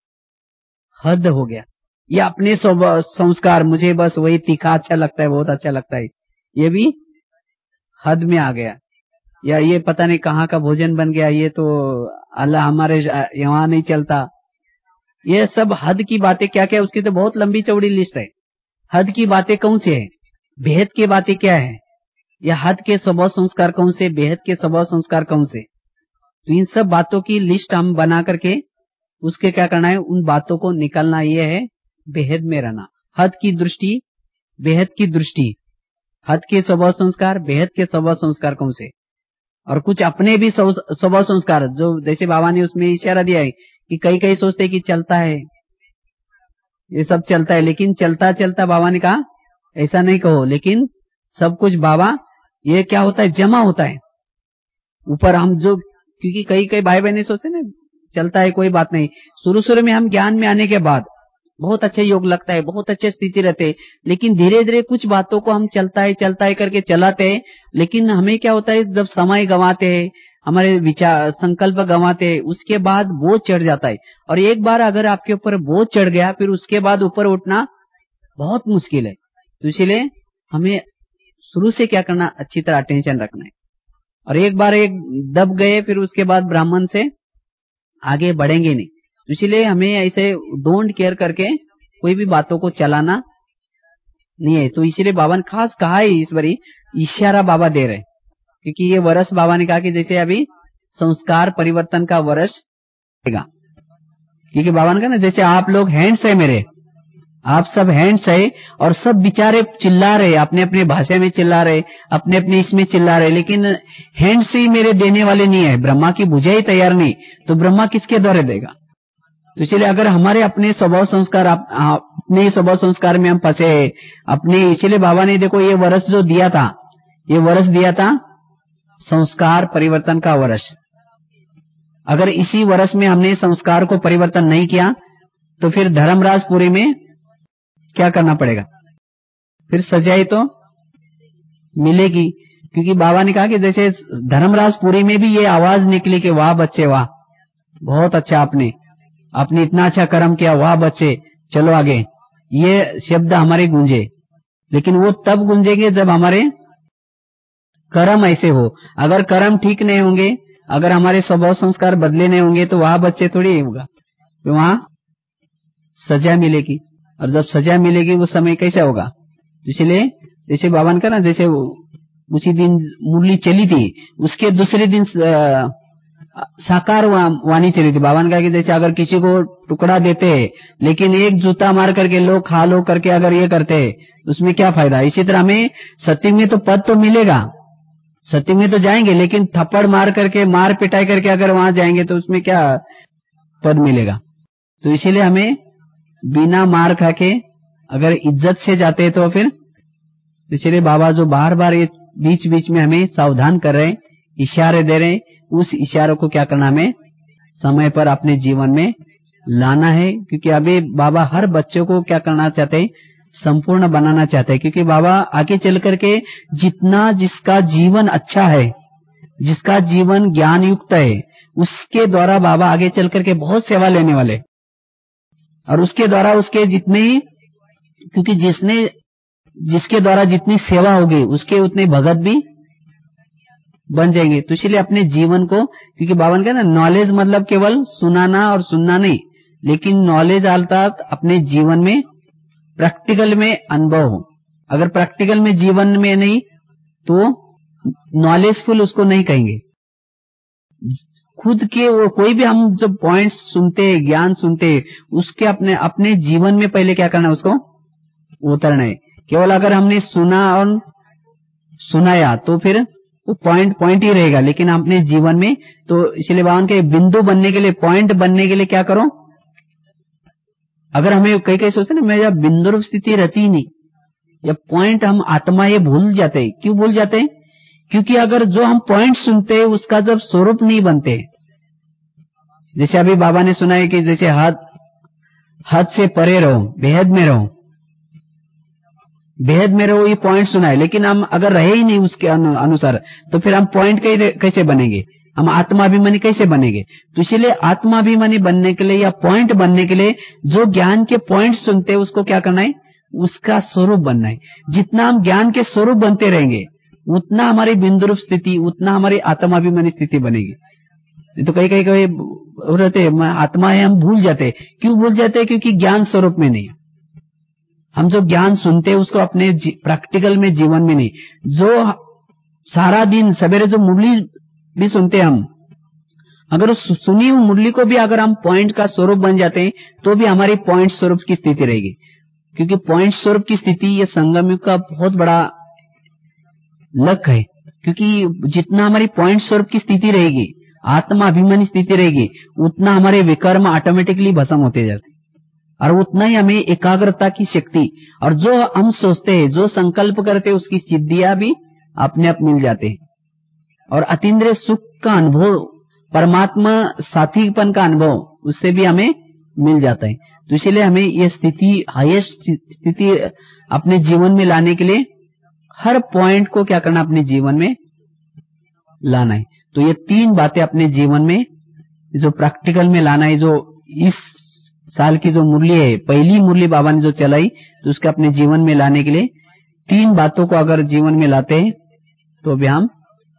हद हो गया। ये अपने संस्कार, मुझे बस वही तीखा अच्छा लगता है, बहुत अच्छा लगता है, ये भी हद में आ गया। या ये पता नहीं कहाँ का भोजन बन गया, ये तो अल्लाह हमारे यहाँ नहीं चलता। ये सब हद की बातें क्या क्या, उसकी तो बहुत लंबी चौड़ी लिस्ट है। हद की बातें कौन सी है, भेद की बातें क्या है, या हद के स्वभाव संस्कार कौन से, बेहद के स्वभाव संस्कार कौन से। तो इन सब बातों की लिस्ट हम बना करके उसके क्या करना है, उन बातों को निकालना, ये है बेहद में रहना। हद की दृष्टि, बेहद की दृष्टि, हद के स्वभाव संस्कार, बेहद के स्वभाव संस्कार कौन से, और कुछ अपने भी स्वभाव संस्कार, जो जैसे बाबा ने उसमें इशारा दिया है कि कई सोचते हैं कि चलता है, ये सब चलता है, लेकिन चलता चलता बाबा ने कहा ऐसा नहीं कहो, लेकिन सब कुछ बाबा, ये क्या होता है, जमा होता है ऊपर। हम जो, क्योंकि कई भाई बहन सोचते ना चलता है कोई बात नहीं, शुरू में हम ज्ञान में आने के बाद बहुत अच्छा योग लगता है, बहुत अच्छे स्थिति रहते हैं, लेकिन धीरे धीरे कुछ बातों को हम चलता है करके चलाते हैं, लेकिन हमें क्या होता है, जब समय गंवाते हैं, हमारे विचार संकल्प गंवाते हैं, उसके बाद बोझ चढ़ जाता है। और एक बार अगर आपके ऊपर बोझ चढ़ गया, फिर उसके बाद ऊपर उठना बहुत मुश्किल है। तो इसलिए हमें शुरू से क्या करना, अच्छी तरह अटेंशन रखना है। और एक बार दब गए, फिर उसके बाद ब्राह्मण से आगे बढ़ेंगे नहीं। तो इसलिए हमें ऐसे डोंट केयर करके कोई भी बातों को चलाना नहीं है। तो इसीलिए बाबा ने खास कहा है, इस बारी इशारा बाबा दे रहे, क्योंकि ये वर्ष बाबा ने कहा कि जैसे अभी संस्कार परिवर्तन का वर्ष रहेगा, क्योंकि बाबा ने कहा ना, जैसे आप लोग हैंड्स है मेरे, आप सब हैंड्स है, और सब बेचारे चिल्ला रहे, अपने अपने भाषा में चिल्ला रहे, अपने अपने इसमें चिल्ला रहे, लेकिन हैंड्स ही मेरे देने वाले नहीं है। ब्रह्मा की भुजा ही तैयार नहीं, तो ब्रह्मा किसके द्वारा देगा। तो इसलिए अगर हमारे अपने स्वभाव संस्कार, अपने स्वभाव संस्कार में हम फंसे अपने, इसीलिए बाबा ने देखो ये वर्ष जो दिया था, ये वर्ष दिया था संस्कार परिवर्तन का वर्ष। अगर इसी वर्ष में हमने संस्कार को परिवर्तन नहीं किया तो फिर धर्मराजपुरी में क्या करना पड़ेगा, फिर सजाई तो मिलेगी। क्योंकि बाबा ने कहा कि जैसे धर्मराजपुरी में भी ये आवाज निकली कि वाह बच्चे वाह, बहुत अच्छा, आपने इतना अच्छा कर्म किया, वाह बच्चे चलो आगे, ये शब्द हमारे गूंजे। लेकिन वो तब गूंजेंगे जब हमारे कर्म ऐसे हो। अगर कर्म ठीक नहीं होंगे, अगर हमारे स्वभाव संस्कार बदले नहीं होंगे, तो वाह बच्चे थोड़ी होगा, तो वहां सजा मिलेगी। और जब सजा मिलेगी उस समय कैसा होगा। इसलिए जैसे बाबा ने कहा ना, जैसे उसी दिन मुरली चली थी, उसके दूसरे दिन साकार वाणी चली थी। बाबा ने कहा कि जैसे अगर किसी को टुकड़ा देते लेकिन एक जूता मार करके लो खा लो करके अगर ये करते उसमें क्या फायदा। इसी तरह हमें सत्य में तो पद तो मिलेगा, सत्य में तो जाएंगे, लेकिन थप्पड़ मार करके, मार पिटाई करके अगर वहां जाएंगे तो उसमें क्या पद मिलेगा। तो इसीलिए हमें बिना मार खा के अगर इज्जत से जाते हैं तो फिर, इसलिए बाबा जो बार बार ये बीच बीच में हमें सावधान कर रहे हैं, इशारे दे रहे हैं, उस इशारों को क्या करना, हमें समय पर अपने जीवन में लाना है। क्योंकि अभी बाबा हर बच्चों को क्या करना चाहते हैं, संपूर्ण बनाना चाहते हैं। क्योंकि बाबा आगे चल करके जितना जिसका जीवन अच्छा है, जिसका जीवन ज्ञान युक्त है, उसके द्वारा बाबा आगे चल करके बहुत सेवा लेने वाले, और उसके द्वारा उसके जितने ही, क्योंकि जिसके द्वारा जितनी सेवा होगी उसके उतने भगत भी बन जाएंगे। तो इसलिए अपने जीवन को, क्योंकि बाबा ने कहा ना, नॉलेज मतलब केवल सुनाना और सुनना नहीं, लेकिन नॉलेज अर्थात अपने जीवन में प्रैक्टिकल में अनुभव हो। अगर प्रैक्टिकल में जीवन में नहीं तो नॉलेजफुल उसको नहीं कहेंगे। खुद के वो कोई भी हम जब पॉइंट्स सुनते हैं, ज्ञान सुनते हैं, उसके अपने जीवन में पहले क्या करना है, उसको उतरना है। केवल अगर हमने सुना और सुनाया तो फिर वो पॉइंट ही रहेगा, लेकिन अपने जीवन में तो, इसलिए बाबा के बिंदु बनने के लिए, पॉइंट बनने के लिए क्या करो। अगर हमें कई सोचते ना, मेरा बिंदु रूप स्थिति रहती ही नहीं, या पॉइंट हम आत्मा ये भूल जाते हैं। क्यों भूल जाते हैं? क्योंकि अगर जो हम पॉइंट सुनते हैं उसका जब स्वरूप नहीं बनते, जैसे अभी बाबा ने सुना है कि जैसे हद से परे रहो, बेहद में रहो, बेहद में रहो, ये पॉइंट सुना है, लेकिन हम अगर रहे ही नहीं उसके अनुसार, तो फिर हम पॉइंट कैसे बनेंगे, हम आत्माभिमानी कैसे बनेंगे। तो इसलिए आत्माभिमानी बनने के लिए या पॉइंट बनने के लिए जो ज्ञान के पॉइंट सुनते हैं उसको क्या करना है, उसका स्वरूप बनना है। जितना हम ज्ञान के स्वरूप बनते रहेंगे उतना हमारी बिंदु रूप स्थिति, उतना हमारी आत्माभिमानी स्थिति बनेगी। तो कई रहते आत्मा है, हम भूल जाते। क्यों भूल जाते? क्योंकि ज्ञान स्वरूप में नहीं। हम जो ज्ञान सुनते हैं उसको अपने प्रैक्टिकल में, जीवन में नहीं। जो सारा दिन सवेरे जो मुरली भी सुनते हैं हम, अगर उस सुनी हुई मुरली को भी अगर हम पॉइंट का स्वरूप बन जाते हैं तो भी हमारी पॉइंट स्वरूप की स्थिति रहेगी। क्योंकि पॉइंट स्वरूप की स्थिति ये संगम युग का बहुत बड़ा लक्ष्य है। क्योंकि जितना हमारी पॉइंट स्वरूप की स्थिति रहेगी, आत्मा अभिमानी स्थिति रहेगी, उतना हमारे विकर्म ऑटोमेटिकली भस्म होते जाते, और उतना ही हमें एकाग्रता की शक्ति, और जो हम सोचते हैं, जो संकल्प करते हैं, उसकी सिद्धियां भी अपने आप मिल जाते हैं। और अतीन्द्रिय सुख का अनुभव, परमात्मा साथीपन का अनुभव, उससे भी हमें मिल जाता है। तो इसलिए हमें ये स्थिति, हाईएस्ट स्थिति अपने जीवन में लाने के लिए हर पॉइंट को क्या करना, अपने जीवन में लाना है। तो ये 3 बातें अपने जीवन में जो प्रैक्टिकल में लाना है, जो इस साल की जो मुरली है, पहली मुरली बाबा ने जो चलाई, तो उसके अपने जीवन में लाने के लिए 3 बातों को अगर जीवन में लाते हैं तो भी हम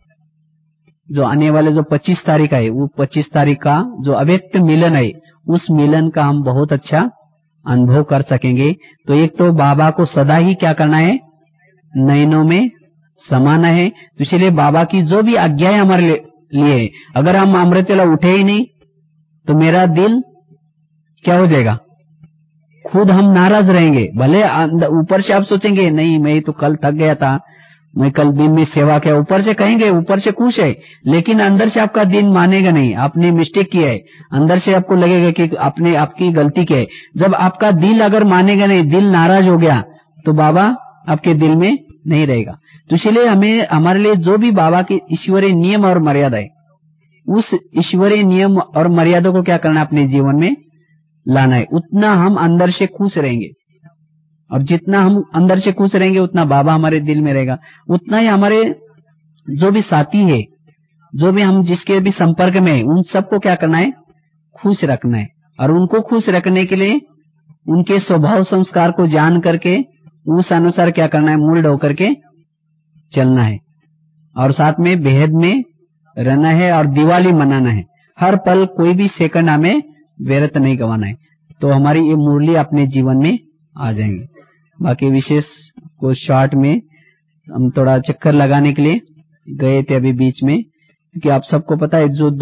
जो आने वाले जो 25 तारीख है, वो 25 तारीख का जो अव्यक्त मिलन है, उस मिलन का हम बहुत अच्छा अनुभव कर सकेंगे। तो एक तो बाबा को सदा ही क्या करना है, नयनों में समाना है। तो इसलिए बाबा की जो भी आज्ञा है हमारे लिए, अगर हम अमृतवेला उठे ही नहीं तो मेरा दिल क्या हो जाएगा, खुद हम नाराज रहेंगे। भले ऊपर से आप सोचेंगे नहीं, मैं तो कल थक गया था, मैं कल दिन में सेवा किया, ऊपर से कहेंगे, ऊपर से खुश है, लेकिन अंदर से आपका दिन मानेगा नहीं, आपने मिस्टेक किया है। अंदर से आपको लगेगा कि आपकी गलती क्या है। जब आपका दिल अगर मानेगा नहीं, दिल नाराज हो गया, तो बाबा आपके दिल में नहीं रहेगा। तो इसलिए हमें, हमारे लिए जो भी बाबा के ईश्वरीय नियम और मर्यादा है, उस ईश्वरीय नियम और मर्यादा को क्या करना, अपने जीवन में लाना है। उतना हम अंदर से खुश रहेंगे, और जितना हम अंदर से खुश रहेंगे उतना बाबा हमारे दिल में रहेगा। उतना ही हमारे जो भी साथी है, जो भी हम जिसके भी संपर्क में है, उन सबको क्या करना है, खुश रखना है। और उनको खुश रखने के लिए उनके स्वभाव संस्कार को जान करके उस अनुसार क्या करना है, मूल्ड होकर के चलना है। और साथ में बेहद में रहना है और दिवाली मनाना है। हर पल कोई भी सेकंड हमें व्यर्थ नहीं गंवाना है। तो हमारी ये मुरली अपने जीवन में आ जाएंगे। बाकी विशेष को शॉर्ट में हम थोड़ा चक्कर लगाने के लिए गए थे अभी बीच में, क्योंकि आप सबको पता है जो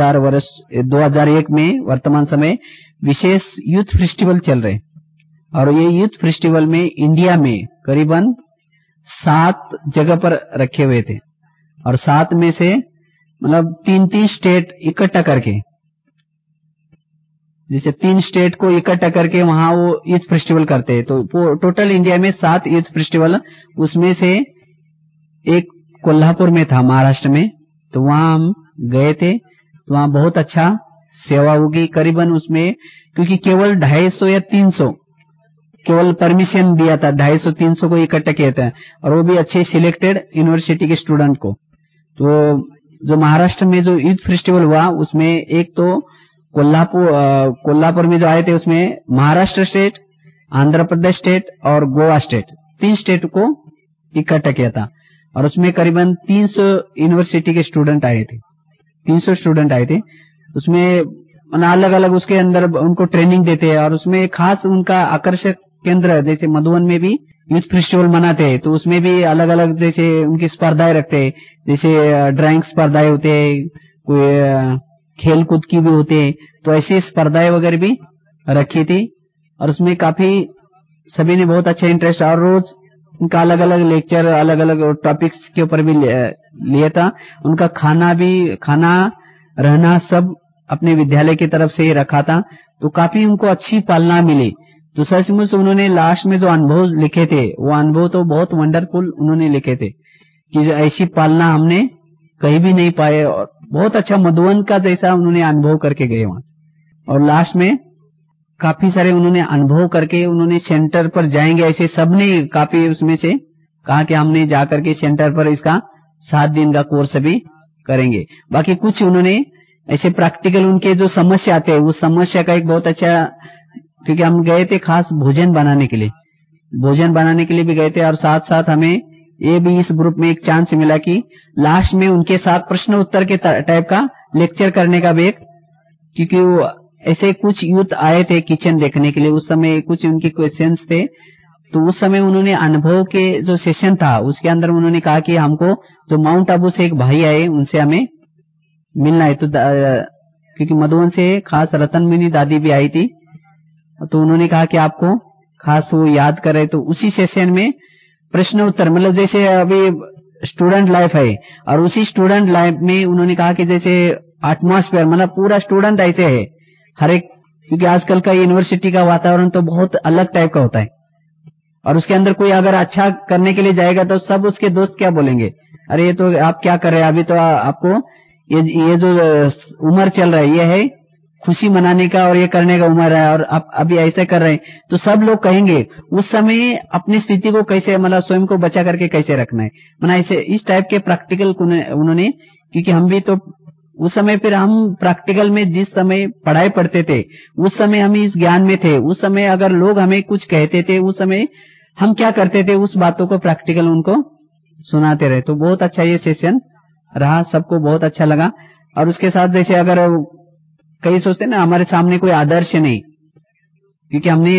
2001 में वर्तमान समय विशेष यूथ फेस्टिवल चल रहे हैं, और ये यूथ फेस्टिवल में इंडिया में करीबन 7 जगह पर रखे हुए थे, और 7 में से मतलब 3-3 स्टेट इकट्ठा करके, जैसे 3 स्टेट को इकट्ठा करके वहां वो यूथ फेस्टिवल करते हैं। तो टोटल इंडिया में 7 यूथ फेस्टिवल, उसमें से एक कोल्हापुर में था, महाराष्ट्र में। तो वहां हम गए थे, तो वहां बहुत अच्छा सेवा होगी। करीबन उसमें क्योंकि केवल 250 या 300 केवल परमिशन दिया था, 250-300 को इकट्ठा किया था, और वो भी अच्छे सिलेक्टेड यूनिवर्सिटी के स्टूडेंट को। तो जो महाराष्ट्र में जो यूथ फेस्टिवल हुआ, उसमें एक तो कोल्हापुर में जो आए थे, उसमें महाराष्ट्र स्टेट, आंध्र प्रदेश स्टेट और गोवा स्टेट, 3 स्टेट को इकट्ठा किया था। और उसमें करीबन 300 यूनिवर्सिटी के स्टूडेंट आए थे, 300 स्टूडेंट आए थे। उसमें अलग अलग उसके अंदर उनको ट्रेनिंग देते हैं, और उसमें खास उनका आकर्षक केंद्र, जैसे मधुबन में भी यूथ फेस्टिवल मनाते हैं, तो उसमें भी अलग अलग जैसे उनकी स्पर्धाएं रखते हैं, जैसे ड्राइंग स्पर्धाएं होते हैं, कोई खेल कूद की भी होते हैं। तो ऐसी स्पर्धाएं वगैरह भी रखी थी, और उसमें काफी सभी ने बहुत अच्छा इंटरेस्ट, और रोज उनका अलग अलग लेक्चर, अलग अलग टॉपिक्स के ऊपर भी लिया था। उनका खाना रहना सब अपने विद्यालय की तरफ से ही रखा था। तो काफी उनको अच्छी पालना मिली। तो सचमुच उन्होंने लास्ट में जो अनुभव लिखे थे, वो अनुभव तो बहुत वंडरफुल उन्होंने लिखे थे कि ऐसी पालना हमने कहीं भी नहीं पाए, और बहुत अच्छा मधुबन का जैसा उन्होंने अनुभव करके गए वहां। और लास्ट में काफी सारे उन्होंने अनुभव करके उन्होंने सेंटर पर जाएंगे, ऐसे सबने काफी उसमें से कहा कि हमने जाकर के सेंटर पर इसका 7 दिन का कोर्स भी करेंगे। बाकी कुछ उन्होंने ऐसे प्रैक्टिकल उनके जो समस्या आते हैं, उस समस्या का एक बहुत अच्छा, क्योंकि हम गए थे खास भोजन बनाने के लिए भी गए थे, और साथ साथ हमें ये भी इस ग्रुप में एक चांस मिला कि लास्ट में उनके साथ प्रश्न उत्तर के टाइप का लेक्चर करने का भी एक, क्योंकि वो ऐसे कुछ यूथ आए थे किचन देखने के लिए, उस समय कुछ उनके क्वेश्चंस थे। तो उस समय उन्होंने अनुभव के जो सेशन था, उसके अंदर उन्होंने कहा कि हमको जो माउंट आबू से एक भाई आए, उनसे हमें मिलना है। तो क्योंकि मधुबन से खास रतन मुनि दादी भी आई थी, तो उन्होंने कहा कि आपको खास वो याद करे। तो उसी सेशन में प्रश्न उत्तर, मतलब जैसे अभी स्टूडेंट लाइफ है, और उसी स्टूडेंट लाइफ में उन्होंने कहा कि जैसे एटमॉस्फेयर, मतलब पूरा स्टूडेंट ऐसे है हर एक, क्योंकि आजकल का यूनिवर्सिटी का वातावरण तो बहुत अलग टाइप का होता है, और उसके अंदर कोई अगर अच्छा करने के लिए जाएगा तो सब उसके दोस्त क्या बोलेंगे, अरे ये तो आप क्या कर रहे हैं, अभी तो आपको ये जो उम्र चल रहा है, ये है खुशी मनाने का और ये करने का उम्र है, और आप अभी ऐसे कर रहे हैं। तो सब लोग कहेंगे उस समय अपनी स्थिति को कैसे, मतलब स्वयं को बचा करके कैसे रखना है, मतलब ऐसे इस टाइप के प्रैक्टिकल उन्होंने, क्योंकि हम भी तो उस समय, फिर हम प्रैक्टिकल में जिस समय पढ़ाई पढ़ते थे, उस समय हम इस ज्ञान में थे। उस समय अगर लोग हमें कुछ कहते थे, उस समय हम क्या करते थे, उस बातों को प्रैक्टिकल उनको सुनाते रहे। तो बहुत अच्छा ये सेशन रहा, सबको बहुत अच्छा लगा। और उसके साथ जैसे अगर कई सोचते ना हमारे सामने कोई आदर्श नहीं, क्योंकि हमने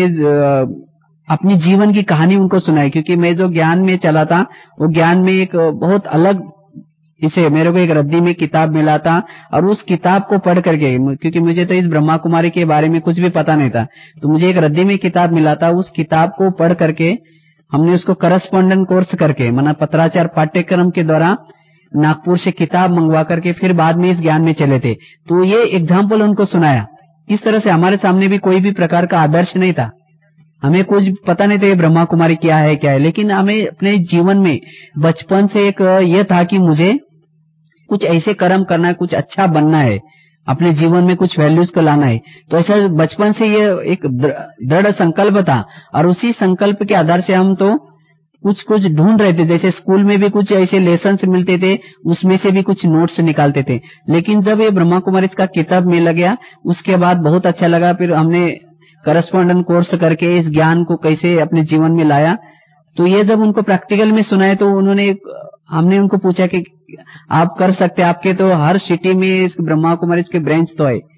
अपनी जीवन की कहानी उनको सुनाई, क्योंकि मैं जो ज्ञान में चला था, वो ज्ञान में एक बहुत अलग, इसे मेरे को एक रद्दी में किताब मिला था, और उस किताब को पढ़ करके, क्योंकि मुझे तो इस ब्रह्मा कुमारी के बारे में कुछ भी पता नहीं था, तो मुझे एक रद्दी में किताब मिला था। उस किताब को पढ़ करके हमने उसको करस्पॉन्डेंट कोर्स करके, माना पत्राचार पाठ्यक्रम के द्वारा नागपुर से किताब मंगवा करके फिर बाद में इस ज्ञान में चले थे। तो ये एग्जाम्पल उनको सुनाया। इस तरह से हमारे सामने भी कोई भी प्रकार का आदर्श नहीं था, हमें कुछ पता नहीं था ये ब्रह्मा कुमारी क्या है, लेकिन हमें अपने जीवन में बचपन से एक ये था कि मुझे कुछ ऐसे कर्म करना है, कुछ अच्छा बनना है, अपने जीवन में कुछ वैल्यूज को लाना है। तो ऐसा बचपन से ये एक दृढ़ संकल्प था, और उसी संकल्प के आधार से हम तो कुछ ढूंढ रहे थे। जैसे स्कूल में भी कुछ ऐसे लेसन्स मिलते थे, उसमें से भी कुछ नोट्स निकालते थे। लेकिन जब ये ब्रह्मा कुमारी का किताब मिल गया, उसके बाद बहुत अच्छा लगा। फिर हमने करस्पॉन्डेंट कोर्स करके इस ज्ञान को कैसे अपने जीवन में लाया। तो ये जब उनको प्रैक्टिकल में सुनाए, तो हमने उनको पूछा कि आप कर सकते, आपके तो हर सिटी में इस ब्रह्मा कुमारी के ब्रांच तो है।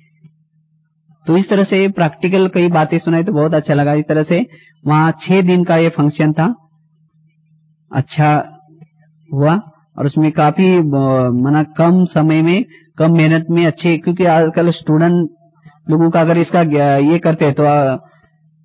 तो इस तरह से प्रैक्टिकल कई बातें सुनाई, तो बहुत अच्छा लगा। इस तरह से वहाँ 6 दिन का ये फंक्शन था, अच्छा हुआ, और उसमें काफी माना कम समय में, कम मेहनत में अच्छे, क्योंकि आजकल स्टूडेंट लोगों का अगर इसका ये करते हैं तो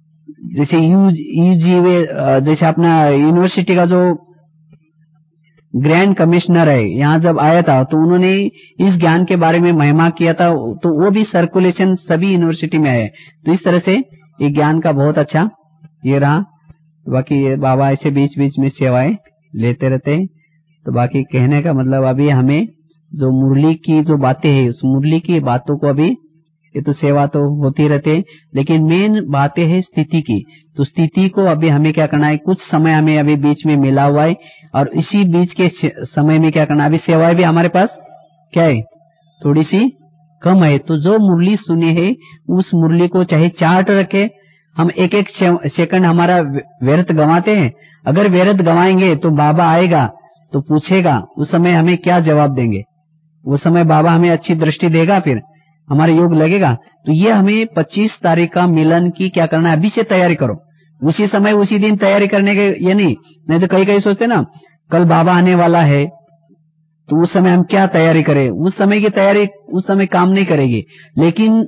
जैसे यूजी जैसे अपना यूनिवर्सिटी का जो ग्रैंड कमिश्नर है, यहाँ जब आया था तो उन्होंने इस ज्ञान के बारे में महिमा किया था, तो वो भी सर्कुलेशन सभी यूनिवर्सिटी में है। तो इस तरह से ये ज्ञान का बहुत अच्छा ये रहा। बाकी ये बाबा ऐसे बीच बीच में सेवाएं लेते रहते हैं। तो बाकी कहने का मतलब अभी हमें जो मुरली की जो बातें हैं, उस मुरली की बातों को अभी ये तो सेवा तो होती रहते, लेकिन मेन बातें है स्थिति की। तो स्थिति को अभी हमें क्या करना है, कुछ समय हमें अभी बीच में मिला हुआ है, और इसी बीच के समय में क्या करना है, अभी सेवाएं भी हमारे पास क्या है, थोड़ी सी कम है। तो जो मुरली सुने है उस मुरली को चाहे चार्ट रखे, हम एक एक सेकंड हमारा व्यर्थ गंवाते हैं। अगर व्यर्थ गंवाएंगे तो बाबा आएगा तो पूछेगा, उस समय हमें क्या जवाब देंगे? उस समय बाबा हमें अच्छी दृष्टि देगा, फिर हमारे योग लगेगा। तो ये हमें 25 तारीख का मिलन की क्या करना है, अभी से तैयारी करो। उसी समय उसी दिन तैयारी करने के ये नहीं तो कई सोचते ना कल बाबा आने वाला है तो उस समय हम क्या तैयारी करें। उस समय की तैयारी उस समय काम नहीं करेगी, लेकिन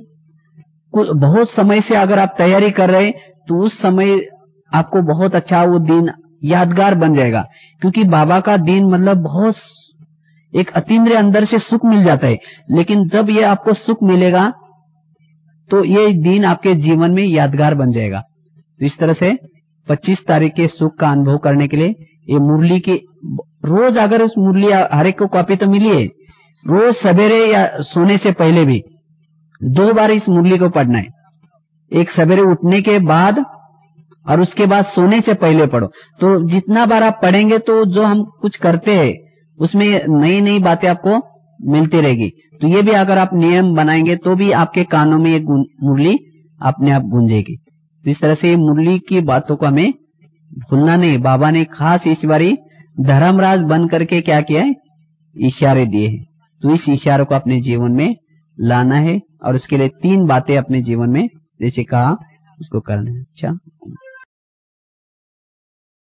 बहुत समय से अगर आप तैयारी कर रहे तो उस समय आपको बहुत अच्छा वो दिन यादगार बन जाएगा। क्योंकि बाबा का दिन मतलब बहुत एक अतीन्द्रिय अंदर से सुख मिल जाता है, लेकिन जब ये आपको सुख मिलेगा तो ये दिन आपके जीवन में यादगार बन जाएगा। तो इस तरह से 25 तारीख के सुख का अनुभव करने के लिए ये मुरली की रोज, अगर उस मुरली हर एक को कॉपी तो मिली है, रोज सवेरे या सोने से पहले भी 2 बार इस मुरली को पढ़ना है। एक सवेरे उठने के बाद और उसके बाद सोने से पहले पढ़ो। तो जितना बार आप पढ़ेंगे तो जो हम कुछ करते हैं उसमें नई नई बातें आपको मिलती रहेगी। तो ये भी अगर आप नियम बनाएंगे तो भी आपके कानों में ये मुरली अपने आप गूंजेगी। तो इस तरह से मुरली की बातों को हमें भूलना नहीं। बाबा ने खास इस बारी धर्मराज बन करके क्या किया है, इशारे दिए हैं। तो इस इशारों को अपने जीवन में लाना है, और उसके लिए 3 बातें अपने जीवन में जैसे कहा उसको करना है। अच्छा।